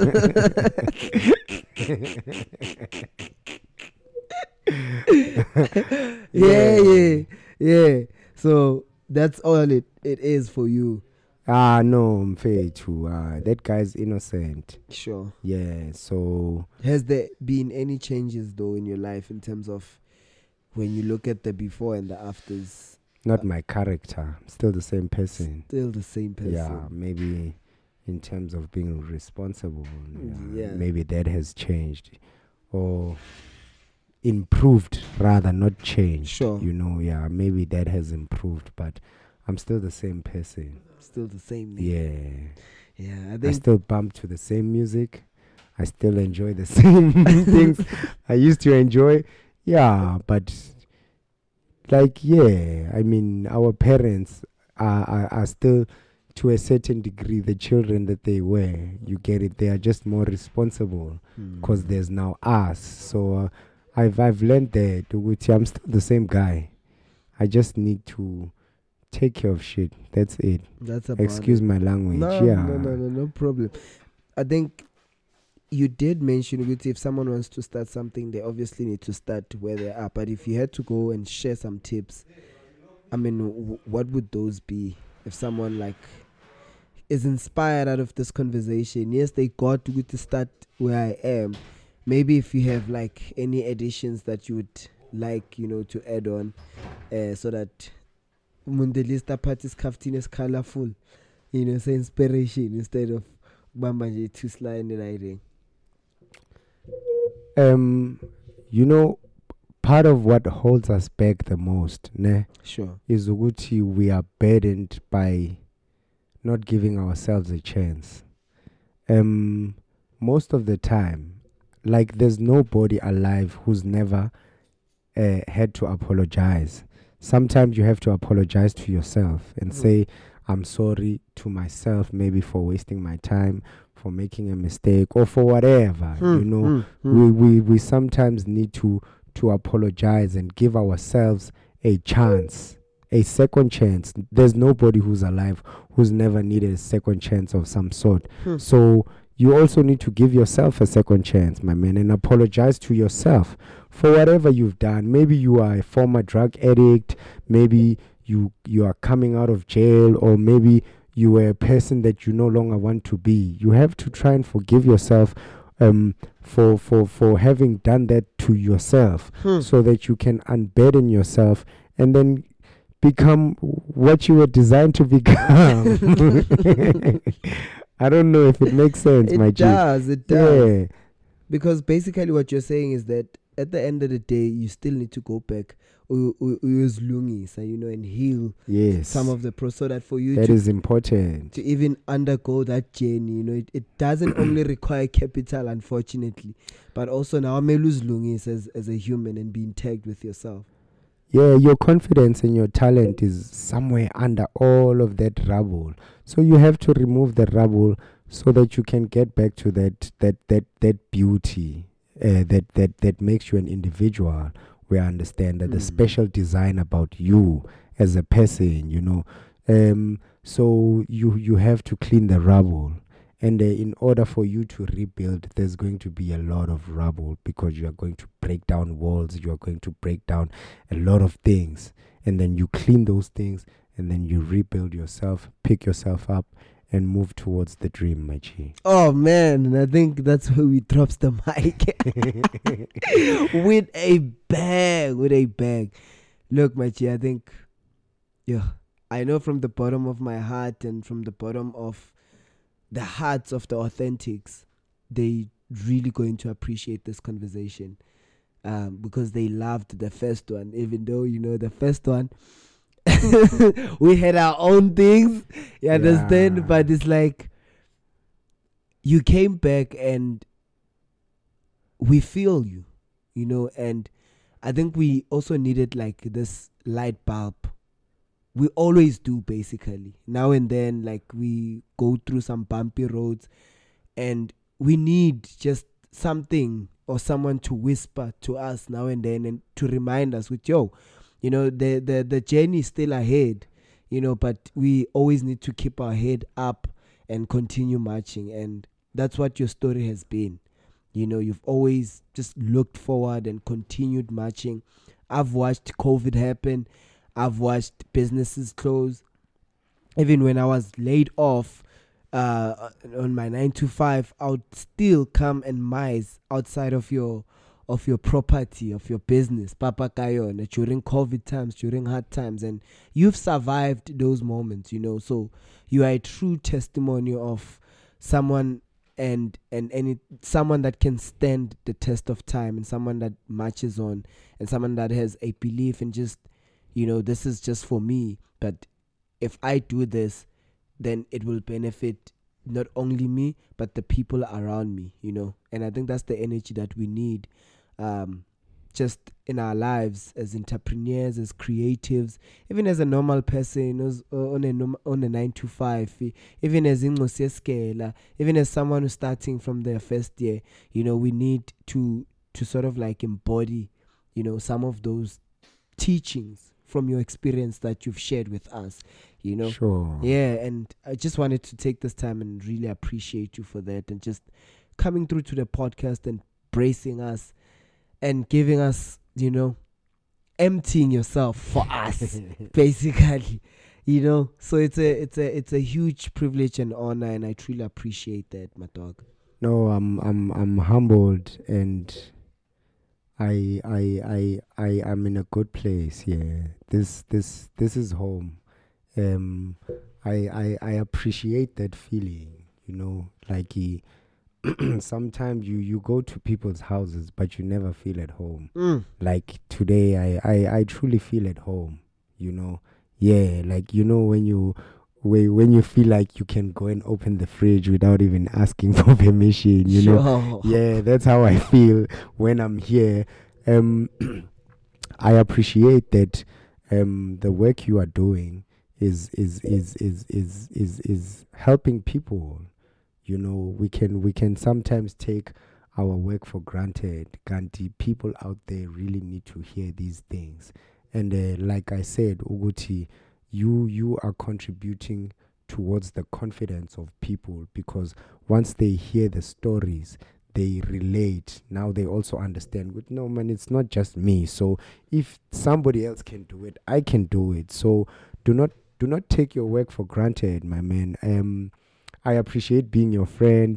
yeah, yeah, yeah. So that's all it, it is for you. Ah, no, I'm fair too. Uh, that guy's innocent. Sure. Yeah, so Has there been any changes though in your life in terms of when you look at the before and the afters? not my character. I'm still the same person. Still the same person. Yeah, maybe in terms of being responsible. Yeah, Yeah. maybe that has changed or improved rather, not changed. Sure. You know, yeah, maybe that has improved, but I'm still the same person. Still the same. Yeah. Yeah. I I think still bump to the same music. I still enjoy the same things I used to enjoy. Yeah, but like, yeah, I mean, our parents are, are, are still, to a certain degree, the children that they were. You get it? They are just more responsible because mm, there's now us. So uh, I've I've learned that Uguti, I'm still the same guy. I just need to take care of shit. That's it. that's about Excuse it. my language. No, yeah. no, no, no, no problem. I think you did mention Uguti, if someone wants to start something, they obviously need to start where they are. But if you had to go and share some tips, I mean, w- what would those be? If someone like is inspired out of this conversation, yes, they got to to start where I am. Maybe if you have like any additions that you would like, you know, to add on, uh, so that Mundelista part is crafting is colorful, you know, say inspiration instead of bamba nje two slide writing. Um, you know, part of what holds us back the most, ne, Sure. is ukuthi we are burdened by not giving ourselves a chance. Um, most of the time, like there's nobody alive who's never uh, had to apologize. Sometimes you have to apologize to yourself and Mm. say, I'm sorry to myself, maybe for wasting my time, for making a mistake, or for whatever. You know, Mm, mm, we, we, we sometimes need to, to apologize and give ourselves a chance, a second chance. There's nobody who's alive who's never needed a second chance of some sort. Hmm. So you also need to give yourself a second chance, my man, and apologize to yourself for whatever you've done. Maybe you are a former drug addict, maybe you you are coming out of jail, or maybe you were a person that you no longer want to be. You have to try and forgive yourself um, for for for having done that to yourself, Hmm. so that you can unburden yourself and then become what you were designed to become. I don't know if it makes sense, It my G. does, it does. Yeah, Because basically what you're saying is that at the end of the day, you still need to go back u- u- use lungisa, you know, and heal yes. some of the pro, so that for you That to is important. to even undergo that journey, you know, it, it doesn't only require capital, unfortunately, but also now may lose lungis as, as a human and being tagged with yourself. Yeah, your confidence and your talent is somewhere under all of that rubble. So you have to remove the rubble so that you can get back to that that that that beauty uh, that that that makes you an individual. We understand that the Mm. special design about you as a person, you know. Um, so you you have to clean the rubble. And uh, in order for you to rebuild, there's going to be a lot of rubble, because you are going to break down walls, you are going to break down a lot of things. And then you clean those things, and then you rebuild yourself, pick yourself up, and move towards the dream, my G. Oh man, and I think that's where we drops the mic with a bag, with a bag. Look, my G, I think, yeah, I know from the bottom of my heart and from the bottom of the hearts of the authentics, they really going to appreciate this conversation, um, because they loved the first one, even though, you know, the first one we had our own things, you understand? Yeah. But it's like you came back and we feel you, you know, and I think we also needed like this light bulb. We always do, basically. Now and then, like, we go through some bumpy roads and we need just something or someone to whisper to us now and then and to remind us with, yo, you know, the, the, the journey is still ahead, you know, but we always need to keep our head up and continue marching. And that's what your story has been. You know, you've always just looked forward and continued marching. I've watched COVID happen. I've watched businesses close. Even when I was laid off uh, on my nine to five, I would still come and mice outside of your of your property, of your business, Papa Kayon, during COVID times, during hard times. And you've survived those moments, you know. So you are a true testimony of someone and and any someone that can stand the test of time, and someone that marches on, and someone that has a belief in just, you know, this is just for me, but if I do this, then it will benefit not only me, but the people around me, you know. And I think that's the energy that we need, um, just in our lives as entrepreneurs, as creatives, even as a normal person who's on a, nom- on a nine to five, even as Ingoseskela, even as someone who's starting from their first year, you know, we need to, to sort of like embody, you know, some of those teachings from your experience that you've shared with us, you know. Sure. Yeah, and I just wanted to take this time and really appreciate you for that, and just coming through to the podcast and bracing us and giving us, you know, emptying yourself for us, basically, you know. So it's a it's a it's a huge privilege and honor, and I truly appreciate that, my dog. No, I'm I'm I'm humbled, and I I I I am in a good place. Yeah, this this this is home. Um, I I I appreciate that feeling. You know, like he, sometimes you you go to people's houses, but you never feel at home. Mm. Like today, I I I truly feel at home. You know, yeah, like you know when you. When when you feel like you can go and open the fridge without even asking for permission, you know. Sure. Yeah, that's how I feel when I'm here. Um, I appreciate that um, the work you are doing is is is is is is is helping people. You know, we can we can sometimes take our work for granted. Ganti, people out there really need to hear these things. And uh, like I said, Uguti, you you are contributing towards the confidence of people, because once they hear the stories, they relate. Now they also understand, with no man, it's not just me. So if somebody else can do it, I can do it. So do not do not take your work for granted, my man. Um I appreciate being your friend.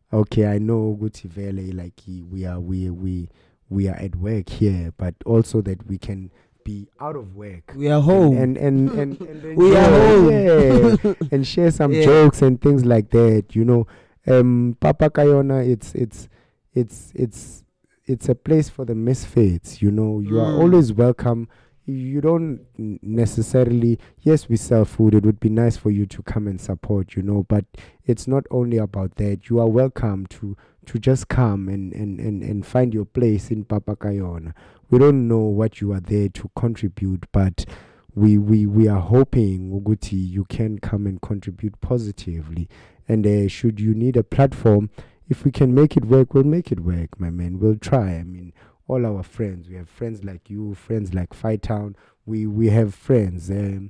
okay, I know Guti Vele, like he- we are we we we are at work here, but also that we can be out of work We are and home. and and and, and We are enjoy, home. yeah, and share some Yeah. jokes and things like that. You know, um, Papa Kayona, it's it's it's it's it's a place for the misfits. You know, you are Mm. always welcome. You don't n- necessarily, yes, we sell food. It would be nice for you to come and support, you know, but it's not only about that. You are welcome to to just come and and and, and find your place in Papa Kayona. We don't know what you are there to contribute, but we we we are hoping Uguti you can come and contribute positively. And uh, should you need a platform, if we can make it work, we'll make it work, my man. We'll try. I mean, all our friends. We have friends like you, friends like Fight Town. We we have friends um,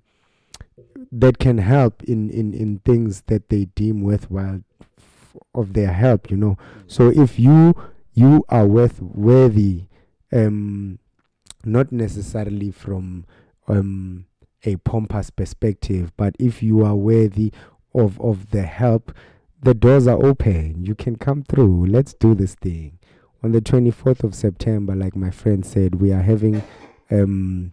that can help in, in, in things that they deem worthwhile f- of their help, you know. So if you you are worth worthy, um, not necessarily from um, a pompous perspective, but if you are worthy of of the help, the doors are open. You can come through. Let's do this thing. On the twenty-fourth of September, like my friend said, we are having um,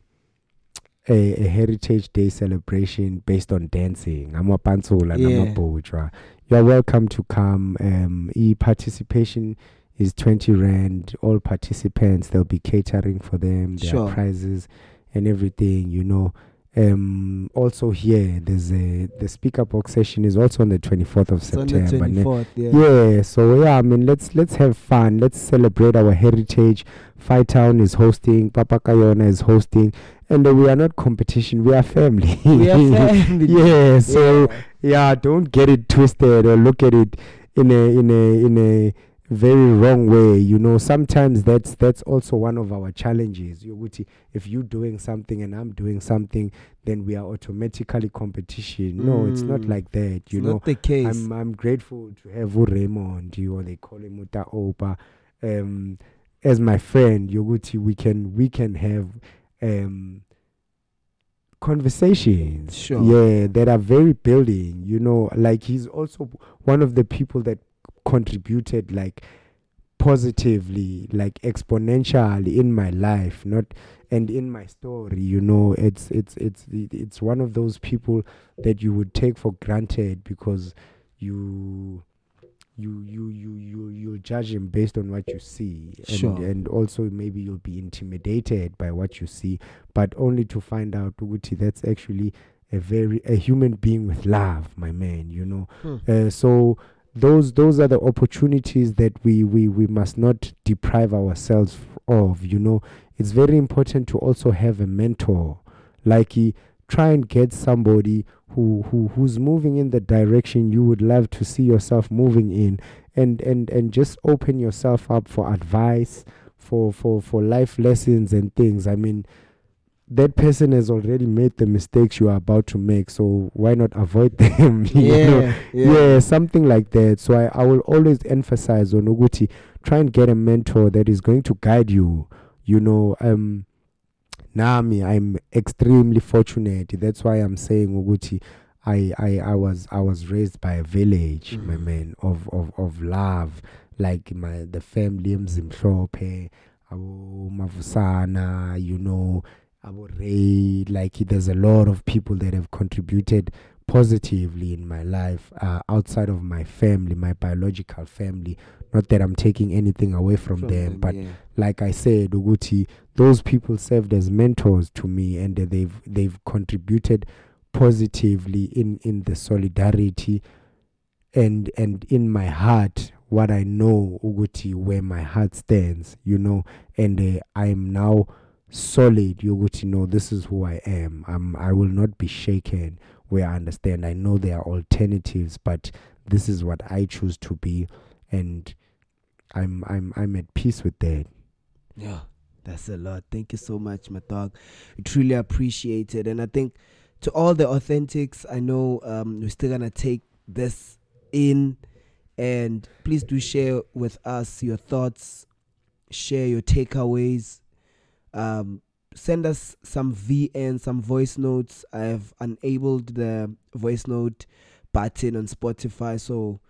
a, a Heritage Day celebration based on dancing. Amapantsula, Yeah. Namapotra. You are welcome to come. Um, e participation is twenty rand. All participants, there'll be catering for them. There Sure. are prizes and everything, you know. Um, also here, there's a the speaker box session is also on the twenty-fourth of It's on September. the ne? twenty-fourth. Yeah. Yeah, so yeah, I mean, let's let's have fun. Let's celebrate our heritage. Fight Town is hosting, Papa Kayona is hosting, and uh, we are not competition. We are family. We are family. Yeah, so Yeah. yeah, don't get it twisted or look at it in a in a in a very wrong way. You know, sometimes that's that's also one of our challenges. Yoguti, if you're doing something and I'm doing something, then we are automatically competition. No, it's not Mm. like that. It's You know, not the case. I'm I'm grateful to have U Raymond, you or they call him Uta Opa, um, as my friend. Yoguti, we can we can have um conversations, Sure. yeah, that are very building. You know, like he's also one of the people that contributed like positively, like exponentially in my life, not and in my story. You know, it's it's it's it's one of those people that you would take for granted because you you you you you you judge him based on what you see, and Sure. and also maybe you'll be intimidated by what you see, but only to find out Uguti, that's actually a very a human being with love, my man, you know. Hmm. Uh, so those those are the opportunities that we we we must not deprive ourselves f- of, you know. It's very important to also have a mentor, like he try and get somebody who who who's moving in the direction you would love to see yourself moving in, and and and just open yourself up for advice, for for for life lessons and things. I mean, that person has already made the mistakes you are about to make, so why not avoid them? You know? Yeah. Yeah, something like that. So I, I will always emphasize on Uguti, try and get a mentor that is going to guide you. You know, um, Nami, I'm extremely fortunate. That's why I'm saying Uguti, I, I, I was I was raised by a village, my Mm. man, of, of, of love. Like my the family Mzimhlope, Abu Mavusana, you know, Abu Ray, like there's a lot of people that have contributed positively in my life, uh, outside of my family, my biological family. Not that I'm taking anything away from, From them, them, but yeah. like I said, Uguti, those people served as mentors to me, and uh, they've they've contributed positively in in the solidarity and and in my heart. What I know, Uguti, where my heart stands, you know, and uh, I'm now solid. Uguti, no, this is who I am. I'm I will not be shaken. Where I understand, I know there are alternatives, but this is what I choose to be, and I'm I'm I'm at peace with that. Yeah, that's a lot. Thank you so much, my dog. We truly appreciate it. And I think to all the authentics, I know um, we're still going to take this in. And please do share with us your thoughts, share your takeaways. Um, send us some V N, some voice notes. I have enabled the voice note button on Spotify. So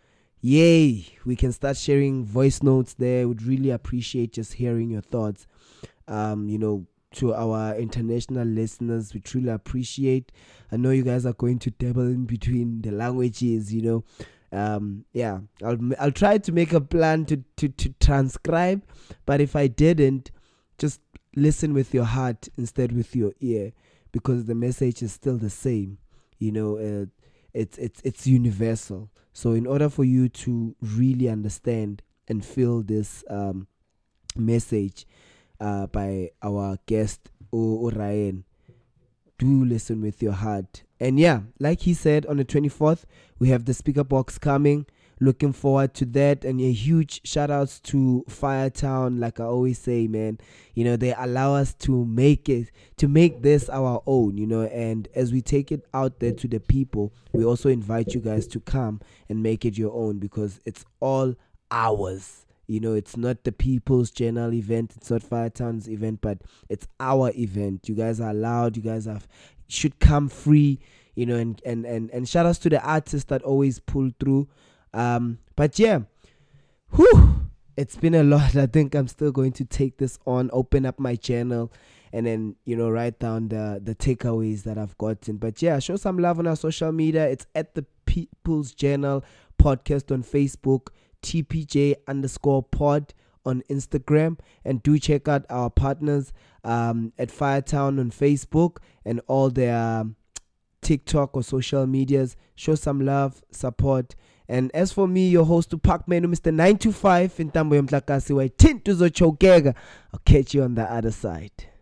yay, we can start sharing voice notes there. Would really appreciate just hearing your thoughts. Um, you know, to our international listeners, we truly appreciate. I know you guys are going to dabble in between the languages, you know. Um, yeah, I'll I'll try to make a plan to, to, to transcribe, but if I didn't, just listen with your heart instead with your ear, because the message is still the same. You know, uh, it's it's it's universal. So in order for you to really understand and feel this um, message uh, by our guest o- Orion, do listen with your heart. And yeah, like he said, on the twenty-fourth, we have the speaker box coming. Looking forward to that. And a huge shout outs to Firetown. Like I always say, man, you know, they allow us to make it, to make this our own, you know. And as we take it out there to the people, we also invite you guys to come and make it your own, because it's all ours. You know, it's not the People's Journal event. It's not Firetown's event, but it's our event. You guys are allowed. You guys have should come free, you know, and, and, and, and shout outs to the artists that always pull through. Um, but yeah, whew, it's been a lot. I think I'm still going to take this on, open up my channel, and then, you know, write down the, the takeaways that I've gotten. But yeah, show some love on our social media. It's at the People's Journal podcast on Facebook, T P J underscore pod on Instagram, and do check out our partners um, at Firetown on Facebook and all their um, TikTok or social medias. Show some love, support. And as for me, your host to Park Menu, Mister nine two five, in Tambo Yomtlakasi, I'll catch you on the other side.